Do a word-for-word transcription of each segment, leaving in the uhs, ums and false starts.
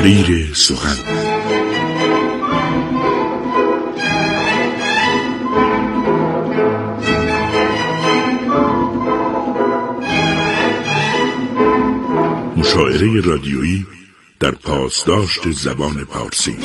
تحریر سخن. مشاعره رادیویی در پاسداشت زبان پارسی.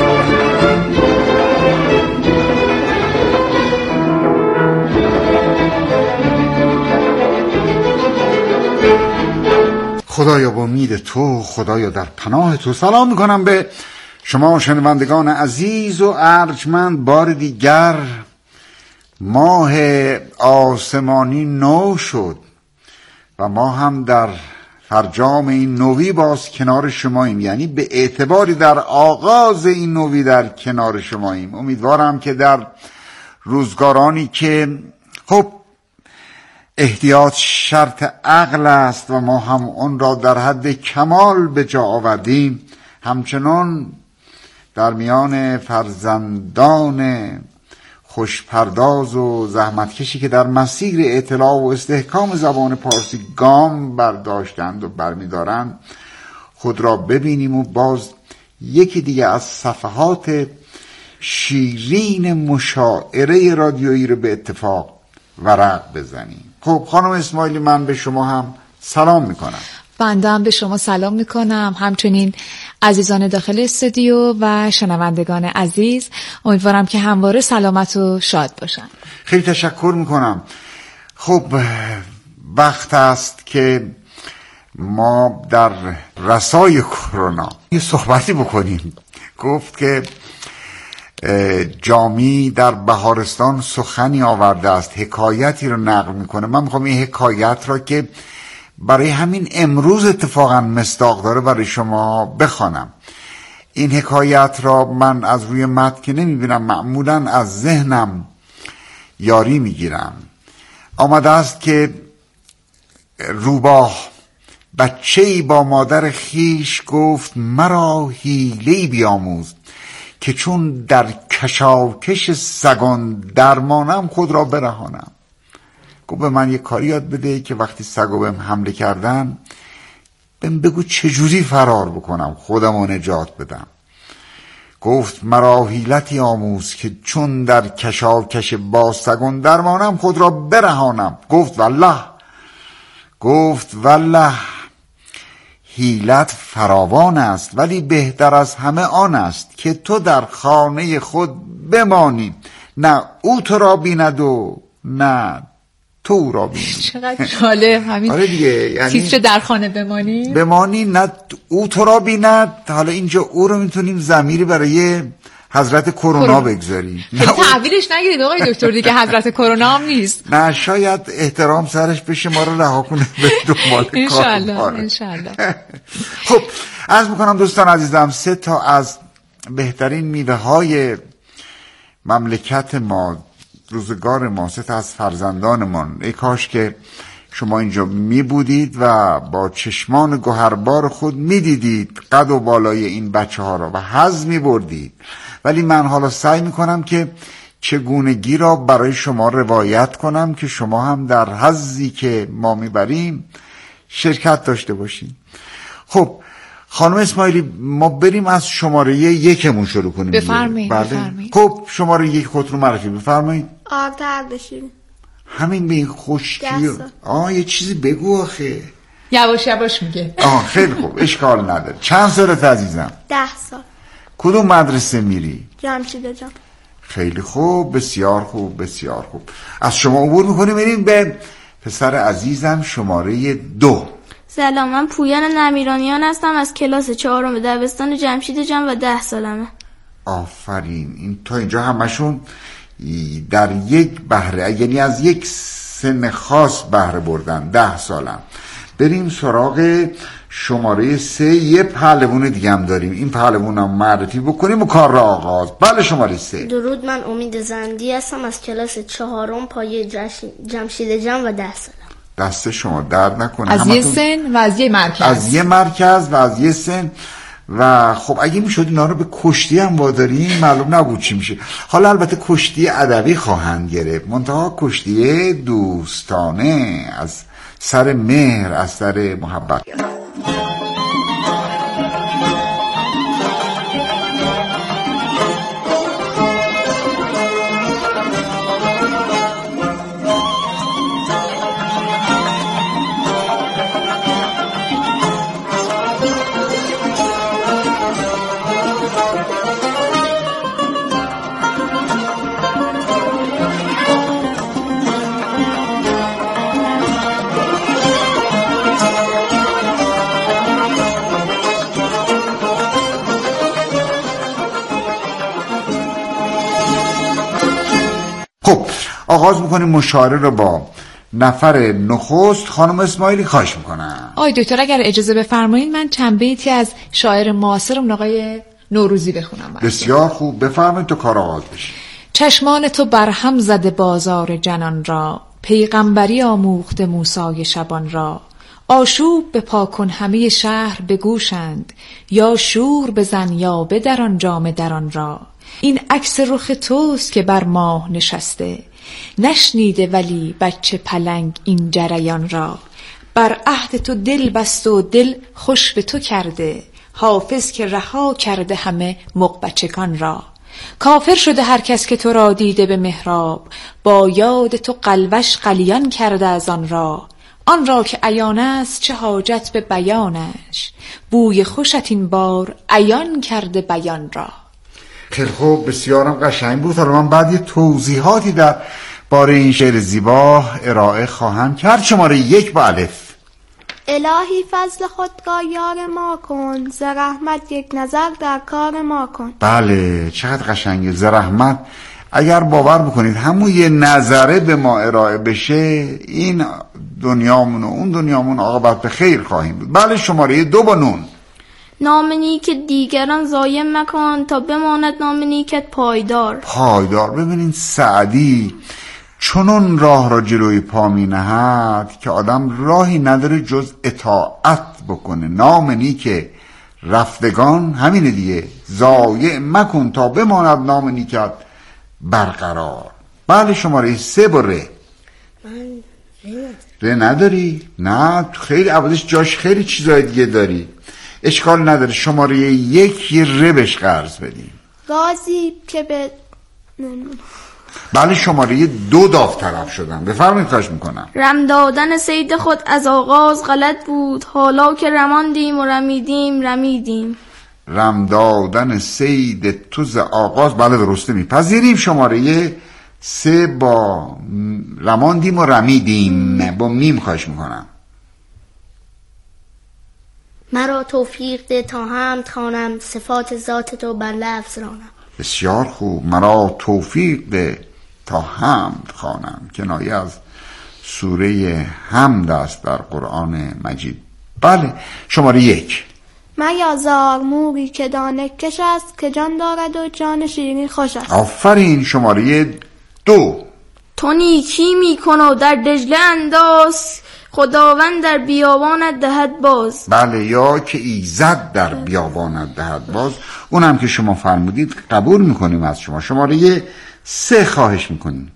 خدایا با امید تو، خدایا در پناه تو. سلام میکنم به شما شنوندگان عزیز و ارجمند. بار دیگر ماه آسمانی نو شد و ما هم در فرجام این نوی باز کنار شماییم، یعنی به اعتباری در آغاز این نوی در کنار شماییم. امیدوارم که در روزگارانی که خب احتیاط شرط عقل است و ما هم اون را در حد کمال به جا آوردیم، همچنان در میان فرزندان خوشپرداز و زحمتکشی که در مسیر اطلاع و استحکام زبان پارسی گام برداشتند و برمیدارند خود را ببینیم و باز یکی دیگه از صفحات شیرین مشاعره رادیویی رو به اتفاق ورق بزنیم. خب خانم اسماعیلی، من به شما هم سلام میکنم. بنده هم به شما سلام میکنم، همچنین عزیزان داخل استودیو و شنوندگان عزیز. امیدوارم که همواره سلامت و شاد باشن. خیلی تشکر میکنم. خب وقت است که ما در رسای کرونا یه صحبتی بکنیم. گفت که جامی در بهارستان سخنی آورده است، حکایتی رو نقل میکنه. من میخوام این حکایت را که برای همین امروز اتفاقا مصداق داره برای شما بخوانم. این حکایت را من از روی متن که نمیبینم، معمولا از ذهنم یاری میگیرم. آمده است که روباه بچه‌ای با مادر خیش گفت مرا حیله‌ای بیاموز که چون در کشاکش سگان درمانم خود را برهانم. گفت به من یک کاری یاد بده که وقتی سگا بهم حمله کردن بهم بگو چجوری فرار بکنم، خودم رو نجات بدم. گفت مرا حیلتی آموز که چون در کشاکش با سگان درمانم خود را برهانم. گفت والله گفت والله حیلت فراوان است، ولی بهتر از همه آن است که تو در خانه خود بمانی، نه او تو را بیند و نه تو را بینی. چقدر جالب همین. آره دیگه، یعنی تیتر در خانه بمانی بمانی نه او تو را بیند. حالا اینجا او رو میتونیم ضمیری برای حضرت کرونا بگذاریم. خیلی تعبیرش نگیرید آقای دکتر دیگه، حضرت کرونا هم نیست. نه شاید احترام سرش بشه ما رو رها کنه به دنبال کار. انشالله انشالله. خب عرض میکنم دوستان عزیزم، سه تا از بهترین میوه های مملکت ما، روزگار ما، سه تا از فرزندانمان، ای کاش که شما اینجا می بودید و با چشمان گوهربار خود می دیدید قد و بالای این بچه ها را و حظ می بردید. ولی من حالا سعی می کنم که چگونگی را برای شما روایت کنم که شما هم در حظی که ما می بریم شرکت داشته باشید. خب خانم اسماعیلی، ما بریم از شماره یکمون شروع کنیم. بفرمایید. بله. بفرمایید. خب شماره یک خود رو معرفی بفرمایید. آب ترد بشید. همین به این خشکی. آه یه چیزی بگو آخه. یواش یواش میگه. آه خیلی خوب، اشکال نداره. چند سالت عزیزم؟ ده سال. کدوم مدرسه میری؟ جمشید جان. خیلی خوب، بسیار خوب بسیار خوب. از شما عبور میکنیم بریم به پسر عزیزم شماره دو. سلام، من پویان نمیرانیان هستم از کلاس چهارم دبستان جمشید جان و ده سالمه. آفرین. این تا اینجا همشون در یک بهره، یعنی از یک سن خاص بهره بردن. ده سالم. بریم سراغ شماره سه. یه پهلوون دیگه هم داریم، این پهلوون هم معرفی بکنیم و کار را آغاز. بله شماره سه. درود، من امید زندی هستم از کلاس چهارم پایه جمشید جان و ده سالم. دست شما درد نکنه. از یه سن و از یه مرکز. از یه مرکز و از یه سن. و خب اگه میشد اینا رو به کشتی هم واداریم معلوم نبود چی میشه. حالا البته کشتی ادبی خواهند گرفت، منتها کشتی دوستانه، از سر مهر، از سر محبت. خب آغاز میکنیم مشاعره رو با نفر نخست. خانم اسماعیلی خواهش میکنم. آی دکتر اگر اجازه بفرمایید من چند بیتی از شاعر معاصرمون آقای نوروزی بخونم. بسیار خوب، بفرمایید تو کار آغاز بشه. چشمان تو برهم زده بازار جنان را، پیغمبری آموخته موسی شبان را. آشوب به پاکن همه شهر بگوشند، یا شور بزن یا بدران جام دران را. این عکس رخ توست که بر ماه نشسته، نشنیده ولی بچه پلنگ این جریان را. بر عهد تو دل بست و دل خوش به تو کرده، حافظ که رها کرده همه مغبچگان را. کافر شده هر کس که تو را دیده به محراب، با یاد تو قلبش قلیان کرده از آن را. آن را که عیان است چه حاجت به بیانش، بوی خوشت این بار عیان کرده بیان را. خیلی خوب، بسیارم قشنگ بود. حالا من بعد یه توضیحاتی در باره این شعر زیبا ارائه خواهم کرد. شماره یک با الف. الهی فضل خودگاه یار ما کن، ز رحمت یک نظر در کار ما کن. بله چقدر قشنگه، ز رحمت. اگر باور بکنید همون یه نظره به ما ارائه بشه، این دنیامون و اون دنیامون عاقبت به خیر خواهیم بود. بله شماره دو با نون. نام نیک دیگران ضایع مکن، تا بماند نام نیکت پایدار. پایدار. ببینید سعدی چنون راه را جلوی پا می نهد که آدم راهی نداره جز اطاعت بکنه. نام نیک رفتگان همینه دیگه، ضایع مکن تا بماند نام نیکت برقرار. بله شماره سه با ره. ره نداری؟ نه خیلی اولش جاش خیلی چیزای دیگه داری، اشکال نداره. شماره یک یه ره بهش قرض بدیم. غازی که به بله شماره دو داوطلب شدم، بفرمایید خواهش میکنم. رم دادن صید خود از آغاز غلط بود، حالا که رماندیم و رمیدیم رمیدیم. رم دادن صید تو ز آغاز، بله درسته میپذیریم. شماره سه با رماندیم و رمیدیم با میم خواهش میکنم. مرا توفیق ده تا حمد خوانم، صفات ذات تو بر لفظ رانم. بسیار خوب. مرا توفیق ده تا حمد خوانم، کنایه از سوره حمد است در قرآن مجید. بله شماره یک. میازار موری که دانه کش است، که جان دارد و جان شیرین خوش است. آفرین. شماره دو. تو نیکی میکن و در دجله انداز، خداوند در بیابانت دهد باز. بله یا که ایزد در بیابانت دهد باز، اونم که شما فرمودید قبول میکنیم از شما. شماره سه خواهش میکنیم.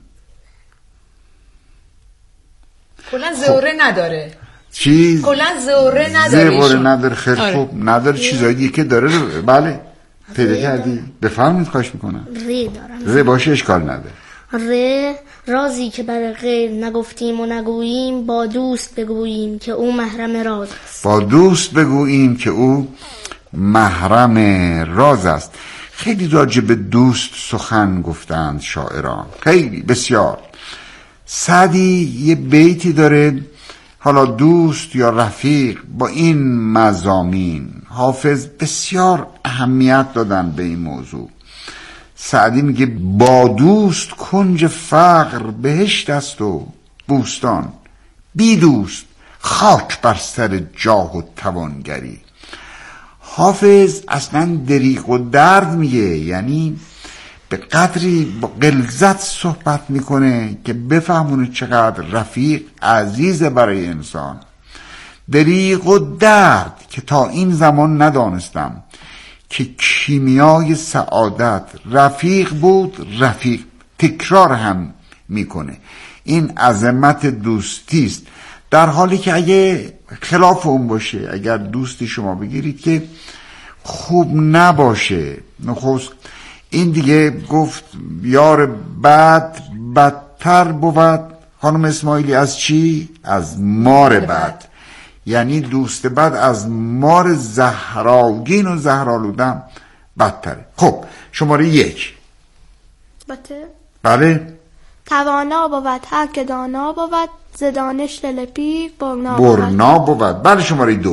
کلا زوره نداره چیز کلا زوره نداره زوره نداره. خیلی آره. خوب نداره، چیزایی دیگه که داره رو بله پیدا کردی. بفرمایید خواهش میکنم. ری دارم. ره باشه اشکال نداره. ره رازی که بر غیر نگفتیم و نگوییم، با دوست بگوییم که او محرم راز است. با دوست بگوییم که او محرم راز است. خیلی راجع به دوست سخن گفتند شاعران، خیلی بسیار. سعدی یه بیتی داره، حالا دوست یا رفیق، با این مضامین حافظ بسیار اهمیت دادن به این موضوع. سعدی میگه با دوست کنج فقر بهشت است و بوستان، بی دوست خاک بر سر جاه و توانگری. حافظ اصلا دریغ و درد میگه، یعنی به قدری با غلظت صحبت میکنه که بفهمونه چقدر رفیق عزیزه برای انسان. دریغ و درد که تا این زمان ندانستم که کیمیای سعادت رفیق بود، رفیق تکرار هم میکنه. این عظمت دوستی است، در حالی که اگه خلاف اون باشه، اگر دوستی شما بگیرید که خوب نباشه، نخست این دیگه گفت یار بد بدتر بود. خانم اسماعیلی از چی؟ از مار بد. یعنی دوست بد از مار زهراگین و زهرالودم بدتره. خب شماره یک. بته بله توانا بود هر که دانا بود، ز دانش دل پیر برنا بود. برنا بود. بله شماره دو.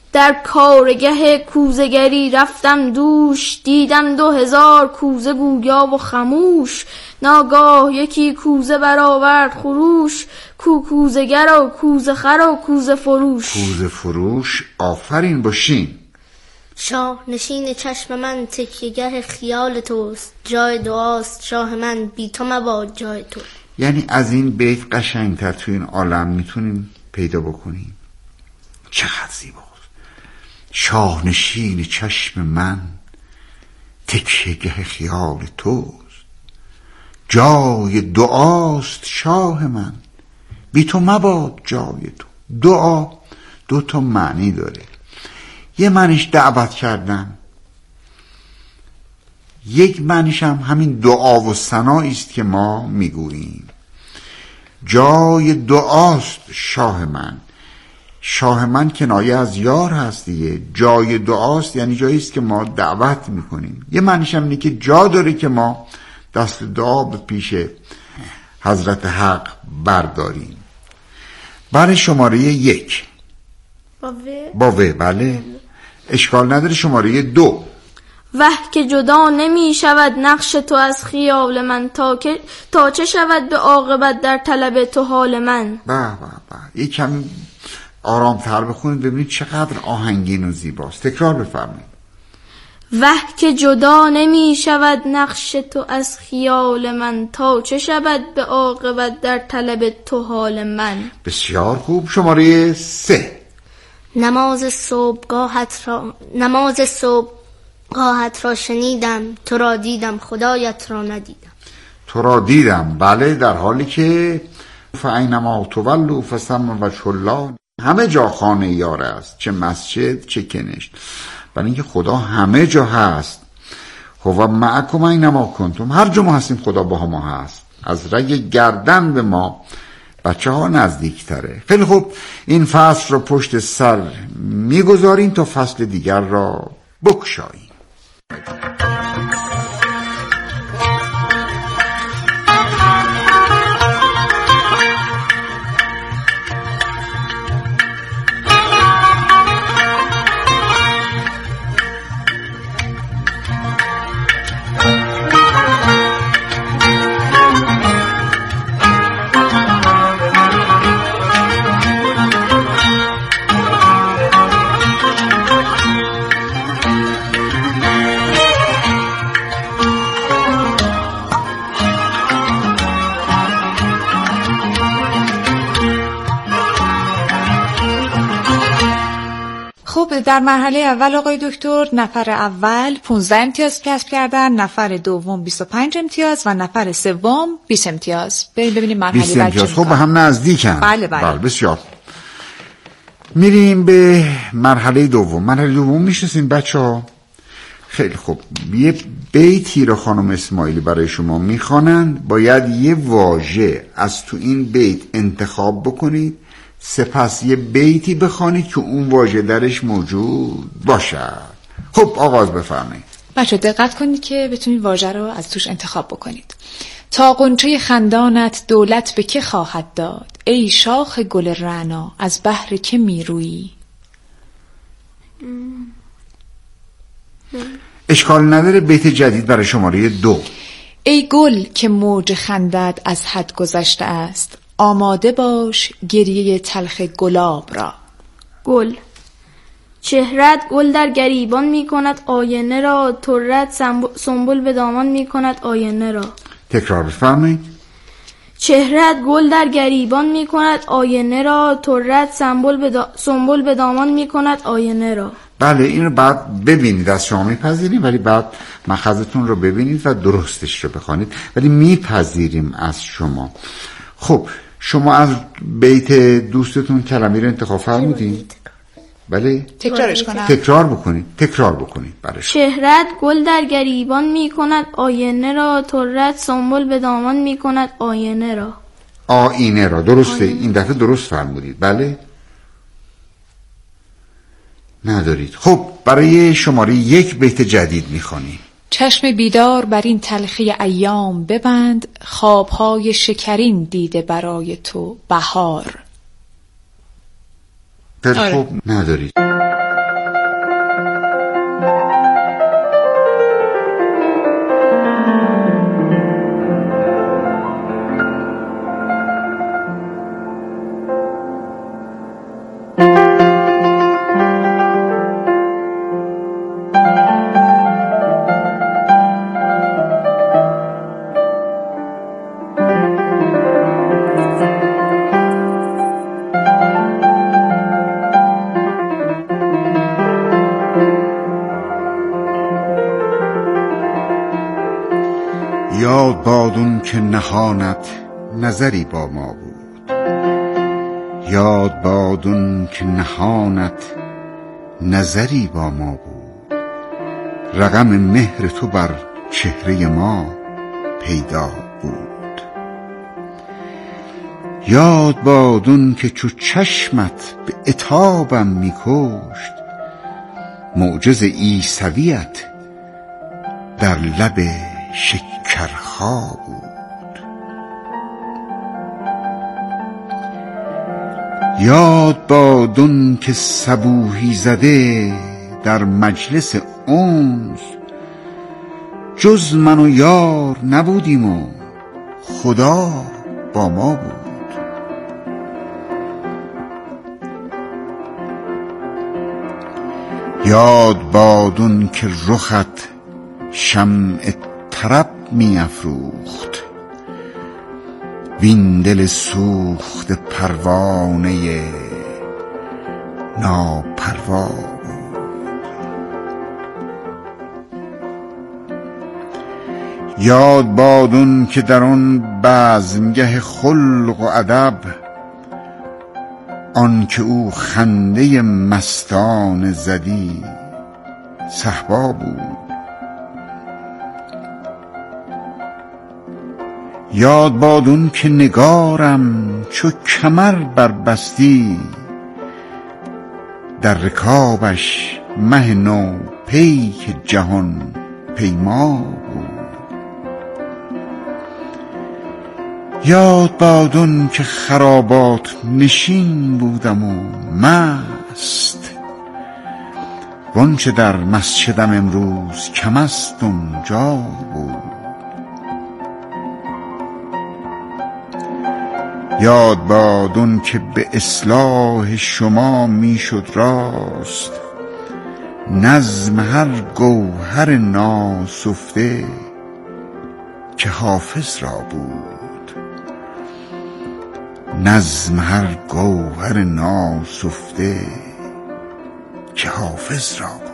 در کارگه کوزگری رفتم دوش، دیدم دو هزار کوزه گویا و خموش. ناگاه یکی کوزه برآورد خروش، کو کوزگر و کوزه خر و کوزه فروش. کوزه فروش، آفرین باشین. شاه نشین چشم من تکیه‌گه خیال توست، جای دعاست شاه من بی تو مباد جای تو. یعنی از این بیت قشنگتر تو این عالم میتونیم پیدا بکنیم؟ چقدر زیباست. شاه نشین چشم من تکیه‌گه خیال توست، جای دعاست شاه من بی تو مباد جای تو. دعا دو تا معنی داره. یه معنیش دعوت کردن، یک معنیش هم همین دعا و ثنایی است که ما میگوییم. جای دعاست شاه من. شاه من کنایه از یار هست دیگه. جای دعاست یعنی جایی است که ما دعوت میکنیم. یه معنیش هم اینه که جا داره که ما دست دعا به پیش حضرت حق برداریم. برای شماره یک با و با و بله اشکال نداره. شماره دو وه که جدا نمی شود نقش تو از خیال من، تا که تا چه شود به عاقبت در طلب تو حال من. به به به یک کمی آرام تر بخونید ببینید چقدر آهنگین و زیباست. تکرار بفرمایید. وه که جدا نمی شود نقش تو از خیال من، تا چه شود به عاقبت در طلب تو حال من. بسیار خوب. شماره سه نماز صبحگاهت را نماز صبحگاهت را شنیدم، تو را دیدم خدایت را ندیدم. تو را دیدم، بله، در حالی که فاینما تولوا فثم وجه الله، همه جا خانه یار است، چه مسجد چه کنشت، برای اینکه خدا همه جا هست. هو معکم اینما کنتم، هر جا ما هستیم خدا با ما هست. از رگ گردن به ما بچه ها نزدیک تره. خیلی خوب، این فصل رو پشت سر میگذاریم تا فصل دیگر را بکشاییم. در مرحله اول آقای دکتر نفر اول پانزده امتیاز کسب کردن، نفر دوم بیست و پنج امتیاز و نفر سوم بیست امتیاز. بریم ببینیم مرحله بیست امتیاز. خب به هم نزدیکن. بله بله. بله بسیار. میریم به مرحله دوم. مرحله دوم میشناسین بچه‌ها؟ خیلی خوب. یه بیتی رو خانم اسماعیلی برای شما میخوانند. باید یه واژه از تو این بیت انتخاب بکنید، سپس یه بیتی بخوانید که اون واژه درش موجود باشد. خب آغاز بفرمایید. بچه دقت کنید که بتونید واژه رو از توش انتخاب بکنید. تا غنچه خندانت دولت به که خواهد داد، ای شاخ گل رعنا از بهر که میرویی. اشکال نداره. بیت جدید برای شماره دو. ای گل که موج خندت از حد گذشته است، آماده باش گریه تلخ گلاب را. گل چهرت گل در گریبان می کند آینه را، ترت سنبل به دامان می کند آینه را. تکرار بفرمایید. چهرت گل در گریبان می کند آینه را، ترت سنبل به دا... سنبل به دامان می کند آینه را. بله، این رو بعد ببینید، از شما میپذیریم ولی بعد مخزتون رو ببینید و درستش رو بخوانید، ولی میپذیریم از شما. خب شما از بیت دوستتون کلمه رو انتخاب فرمودید؟ بله؟ تکرارش کنم؟ تکرار بکنید. تکرار بکنید برش. چهرت گل در گریبان می کند آینه را، ترت سنبل به دامان می کند آینه را. آینه را، درسته. آینه. این دفعه درست فرمودید. بله؟ ندارید. خب برای شماره یک بیت جدید میخوانیم. چشم بیدار بر این تلخی ایام ببند، خوابهای شکرین دیده برای تو بهار. خب ندارید. یاد بادون که نهانت نظری با ما بود، یاد بادون که نهانت نظری با ما بود، رقم مهر تو بر چهره ما پیدا بود. یاد بادون که چو چشمت به عتابم میکشت، معجز عیسویت در لب شکرخا بود. یاد بادون که صبوحی زده در مجلس انس، جز من و یار نبودیم و خدا با ما بود. یاد بادون که رخت شمع طرب می افروخت، وین دل سوخت پروانه ناپروا بود. یاد بادون که در آن بزمگه خلق و ادب، آن که او خنده مستانه زدی صهبا بود. یاد بادون که نگارم چو کمر بربستی، در رکابش مه نو پیک جهان پیما بود. یاد بادون که خرابات نشین بودم و مست، وانچه در مسجدم امروز کم است اونجا بود. یاد بادون که به اصلاح شما میشد راست، نظم هر گوهر ناسفته که حافظ را بود. نظم هر گوهر ناسفته که حافظ را بود.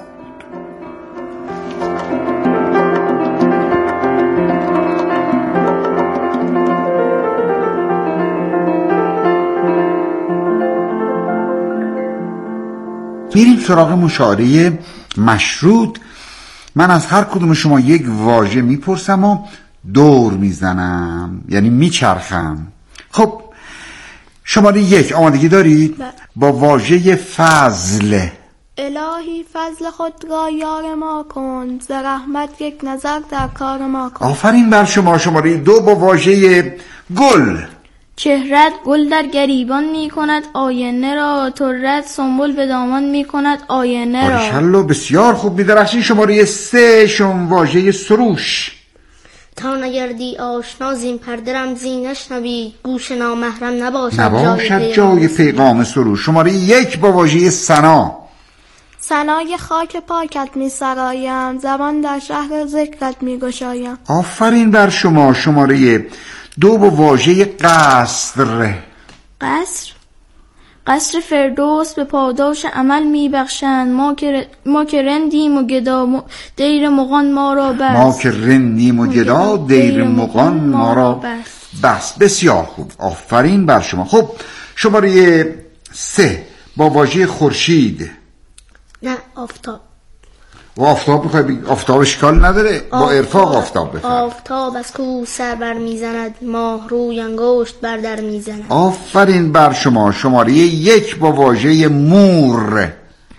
میریم سراغ مشاعره مشروط. من از هر کدوم شما یک واژه میپرسم و دور میزنم، یعنی میچرخم. خب شماره یک آمادگی دارید؟ بله. با واژه فضل. الهی فضل خود را یار ما کن، ز رحمت یک نظر در کار ما کن. آفرین بر شما. شماره دو با واژه گل. چهرت گل در گریبان می کند آینه را، ترت سنبل به دامان می کند آینه را. بارکالله، بسیار خوب می‌درخشین. شماره سه شما واژه سروش. تا نگردی آشنا زین پرده رمزی نشنوی، گوش نامحرم نباشد, نباشد جای, جای پیغام سروش. شماره یک با واژه ثنا. ثنای خاک پاکت می سرایم، زبان در شهر ذکرت می گشایم. آفرین بر شما. شماره دو با واژه قصر. قصر قصر فردوس به پاداش عمل می بخشند، ما که ما که رندیم و گدا دیر مغان ما را بس. ما که رندیم و گدا دیر مغان ما را بس. بس. بسیار خوب. آفرین بر شما. خب شماره سه با واژه خورشید. نه آفتاب. و آفتاب میخوای بگی؟ آفتاب اشکال نداره، با ارفاق آفتاب بفرد. آفتاب از کو سر بر میزند، ماه روی انگشت بر در میزند. آفرین بر شما. شماره یک با واژه مور.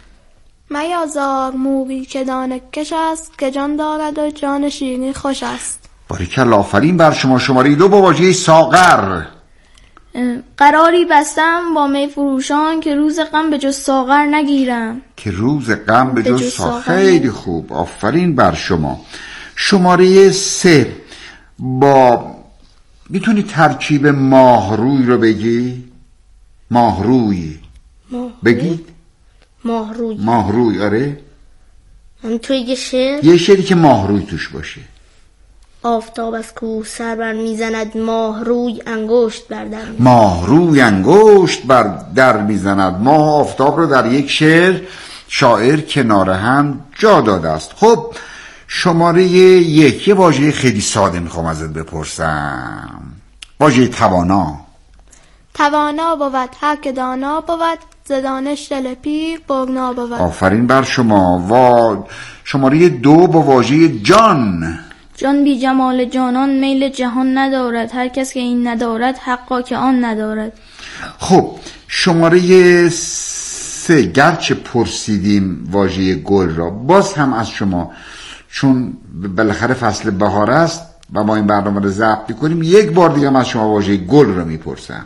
میازار موری که دانه کش است، که جان دارد و جان شیرین خوش است. باریکلا، آفرین بر شما. شماره دو با واژه ساغر. قراری بستم با می فروشان، که روز غم به جز ساغر نگیرم. که روز غم به جز ساغر. خیلی خوب. آفرین بر شما. شماره سه با میتونی ترکیب ماهروی رو بگی؟ ماهروی بگید. ماهروی. ماهروی. آره. من توی یه شعر یه شعری که ماهروی توش باشه. آفتاب از کوه سر بر میزند، ماه روی انگشت بر در میزند. ماه روی انگشت بر در میزند. ماه آفتاب رو در یک شعر شاعر کنار هم جا داده است. خب شماره یک، یه واژه خیلی ساده میخوام ازت بپرسم. واژه توانا. توانا بود هر که دانا بود، ز دانش دل پیر برنا بود. آفرین بر شما. و شماره دو با واژه جان. جان بی جمال جانان میل جهان ندارد، هر کس که این ندارد حقا که آن ندارد. خب شماره سه، گرچه پرسیدیم واژه گل را، باز هم از شما، چون بالاخره فصل بهار است و ما این برنامه رو ضبط می‌کنیم، یک بار دیگه از شما واژه گل رو میپرسم.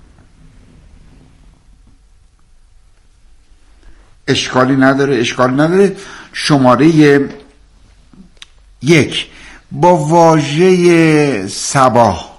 اشکالی نداره، اشکالی نداره. شماره یک با واژه صباح.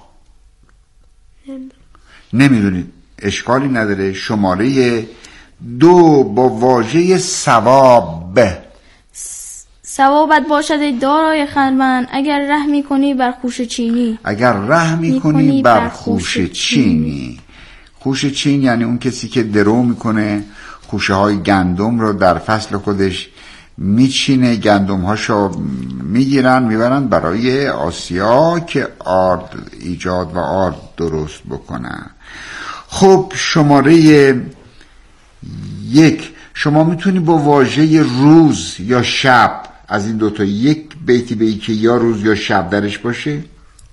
نمیدونید، اشکالی نداره. شماره دو با واژه ثواب. ثوابت باشد ای دارای خرمن، اگر رحمی کنی بر خوشه چینی. اگر رحمی کنی بر خوشه چینی. خوشه چین یعنی اون کسی که درو میکنه، خوشه های گندم رو در فصل خودش میچینه، گندم هاشو میگیرن میبرن برای آسیا که آرد ایجاد و آرد درست بکنن. خب شماره یک، شما میتونی با واژه روز یا شب از این دوتا یک بیتی بگی که یا روز یا شب درش باشه؟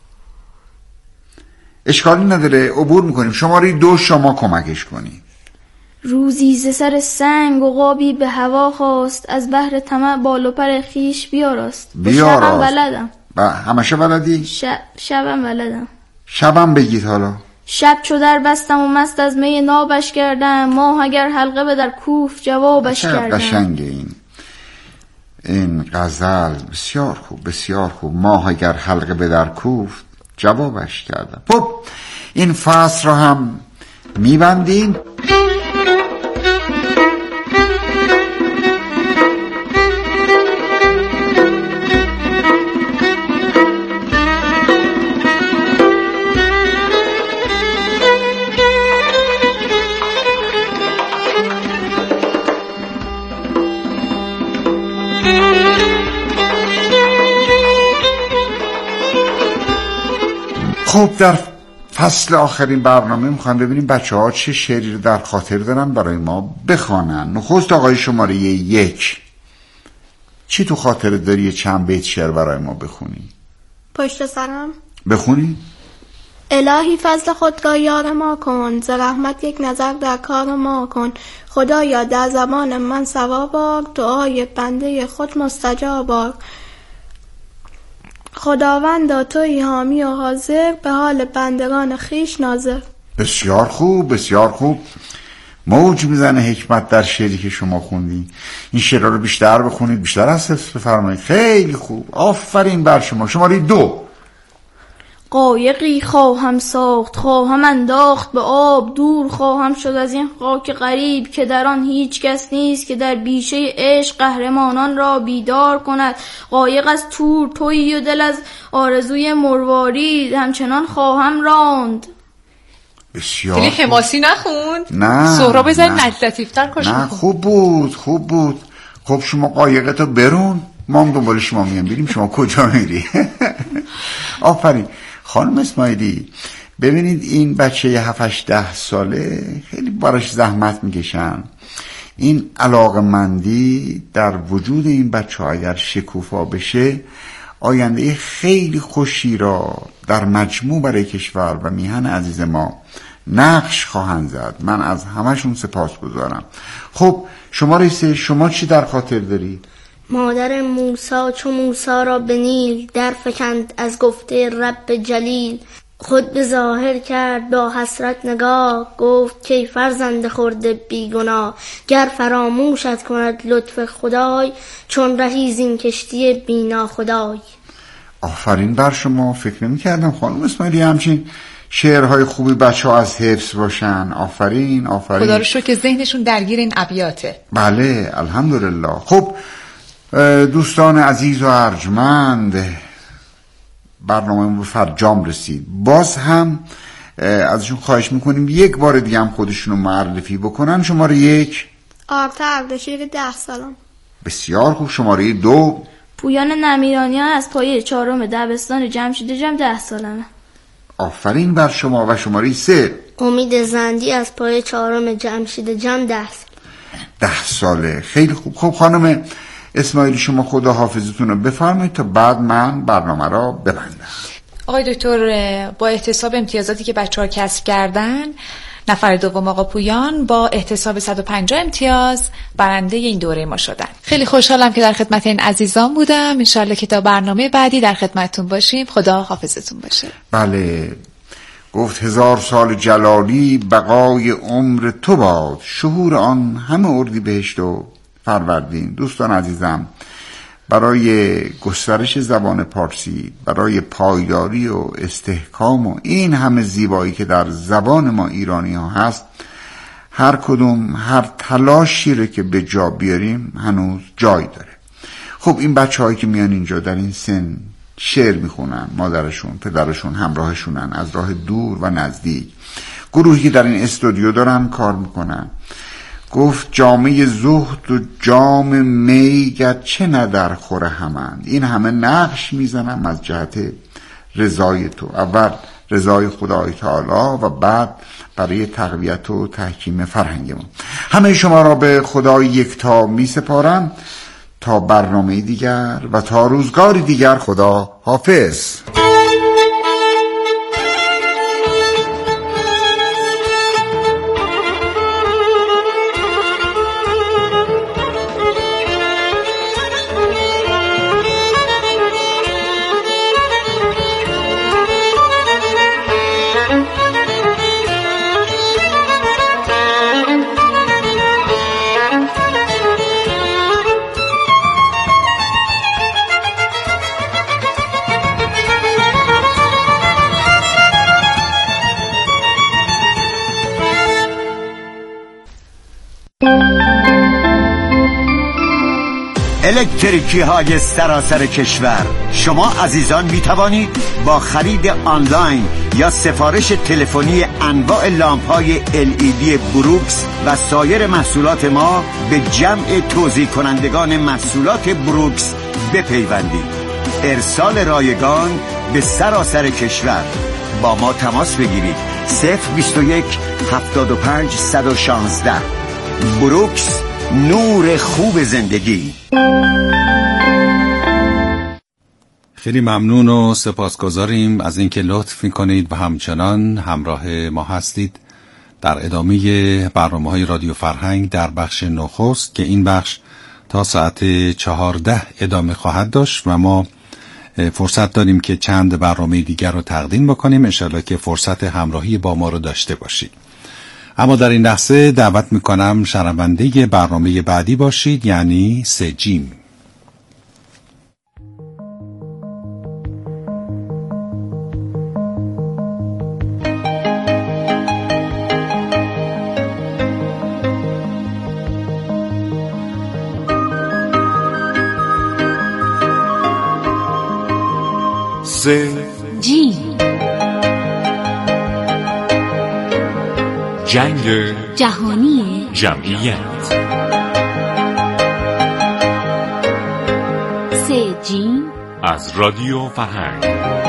اشکالی نداره، عبور میکنیم. شماره دو شما کمکش کنی. روزی ز سر سنگ و قابی به هوا خواست، از بحر طمع بال و پر خیش بیاراست. بیاراست. شبم بلدم. با همشه بلدی؟ شب شبم بلدم. شبم بگید حالا. شب چو در بستم و مست از می نابش کردم، ماه اگر حلقه به در کوف جوابش کردم. قشنگه این این غزل، بسیار خوب، بسیار خوب. ماه اگر حلقه به در کوفت جوابش کردم. خب این فصل رو هم میبندیم. خب در فصل آخرین برنامه میخوام ببینیم بچه ها چه شعری رو در خاطر دارن برای ما بخوانن. نخست آقای شماره یک، چی تو خاطر داری؟ چند بیت شعر برای ما بخونی؟ پشت سرم بخونی؟ الهی فضل خودگاه یار ما کن، ز رحمت یک نظر در کار ما کن. خدایا در زبان من ثواب آر، دعای بنده خود مستجاب آر. خداوندا تویی حامی و حاضر، به حال بندگان خیش ناظر. بسیار خوب، بسیار خوب. موج میزنه حکمت در شعری که شما خوندی. این شعرها رو بیشتر بخونید، بیشتر از حفظ بفرمایید. خیلی خوب، آفرین بر شما. شماره دو، قایقی خواهم ساخت، خواهم انداخت به آب، دور خواهم شد از این خاک غریب که در آن هیچ کس نیست که در بیشه عشق قهرمانان را بیدار کند. قایق از تور تویی و دل از آرزوی مروارید، همچنان خواهم راند. بسیار خیلی حماسی نخوند؟ نه سهراب بزن نه. لطیفتر کاش نه میخوند. خوب بود، خوب بود. خب شما قایقتو برون، ما هم دنبال شما میام بریم. شما کجا میری؟ آفرین. خانم اسماعیلی، ببینید این بچه هفت هشت ده ساله خیلی براش زحمت میکشن. این علاقمندی در وجود این بچه ها اگر شکوفا بشه، آینده خیلی خوشی را در مجموع برای کشور و میهن عزیز ما نقش خواهند زد. من از همشون سپاسگزارم. خب شما رئیسه، شما چی در خاطر داری؟ مادر موسی چو موسی را به نیل، در فکند از گفته رب جلیل. خود به ظاهر کرد با حسرت نگاه، گفت کی فرزند خرد بیگناه. گر فراموشت کند لطف خدای، چون رهی زین کشتی بینا خدای. آفرین بر شما. فکر نمی کردم خانم اسماعیلی همچین شعرهای خوبی بچه ها از حفظ باشن. آفرین آفرین. خدا رو شکر که ذهنشون درگیر این ابیاته. بله الحمدلله. خب دوستان عزیز و ارجمند، برنامه به فرجام رسید. باز هم ازشون خواهش میکنیم یک بار دیگه هم خودشونو معرفی بکنن. شماره یک، آرتا اردشیر ده سالم. بسیار خوب. شماره دو، پویان نمیرانیان از پایه چهارم دبستان جمشید جم ده سالمه. آفرین بر شما. و شماره سه؟ امید زندی از پایه چهارم جمشید جم ده سال. ده ساله. خیلی خوب. خب خانم اسماعیلی شما خدا حافظتون رو بفرمایید تا بعد من برنامه را ببندم. آقای دکتر، با احتساب امتیازاتی که بچه‌ها کسب کردن، نفر دوم آقا پویان با احتساب صد و پنجاه امتیاز برنده این دوره ما شدن. خیلی خوشحالم که در خدمت این عزیزان بودم. انشالله که تا برنامه بعدی در خدمتتون باشیم. خدا حافظتون باشه. بله، گفت هزار سال جلالی بقای عمر تو باد، شهور آن همه اردیبهشت و فروردین. دوستان عزیزم، برای گسترش زبان پارسی، برای پایداری و استحکام و این همه زیبایی که در زبان ما ایرانی ها هست، هر کدوم هر تلاشی رو که به جا بیاریم هنوز جای داره. خب این بچه هایی که میان اینجا در این سن شعر میخونن، مادرشون پدرشون همراهشونن از راه دور و نزدیک، گروهی که در این استودیو دارن کار میکنن. گفت جامعه زهد و جام می گرچه نه در خور همند، این همه نقش میزنم از جهت رضای تو، اول رضای خدای تعالی و بعد برای تقویت و تحکیم فرهنگمون. همه شما را به خدای یکتا می سپارم تا برنامه دیگر و تا روزگاری دیگر. خدا حافظ. الکتریکی های سراسر کشور، شما عزیزان می توانید با خرید آنلاین یا سفارش تلفنی انواع لامپ های ال ای دی بروکس و سایر محصولات ما به جمع توزیع کنندگان محصولات بروکس بپیوندید. ارسال رایگان به سراسر کشور. با ما تماس بگیرید. صفر بیست و یک هفتاد و پنج صد و شانزده. بروکس، نور خوب زندگی. خیلی ممنون و سپاسگزاریم از اینکه لطف میکنید و همچنان همراه ما هستید در ادامه برنامه‌های رادیو فرهنگ در بخش نخست که این بخش تا ساعت چهارده ادامه خواهد داشت و ما فرصت داریم که چند برنامه دیگر رو تقدیم بکنیم. انشالله که فرصت همراهی با ما رو داشته باشید. اما در این لحظه دعوت میکنم شنونده برنامه بعدی باشید، یعنی سجیم. سجیم، جنگ جهانی جمعیت. سجیم از رادیو فرهنگ.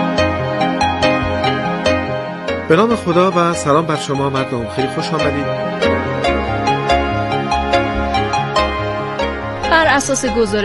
به نام خدا و سلام بر شما مردم. خیلی خوش آمدید. بر اساس گزارش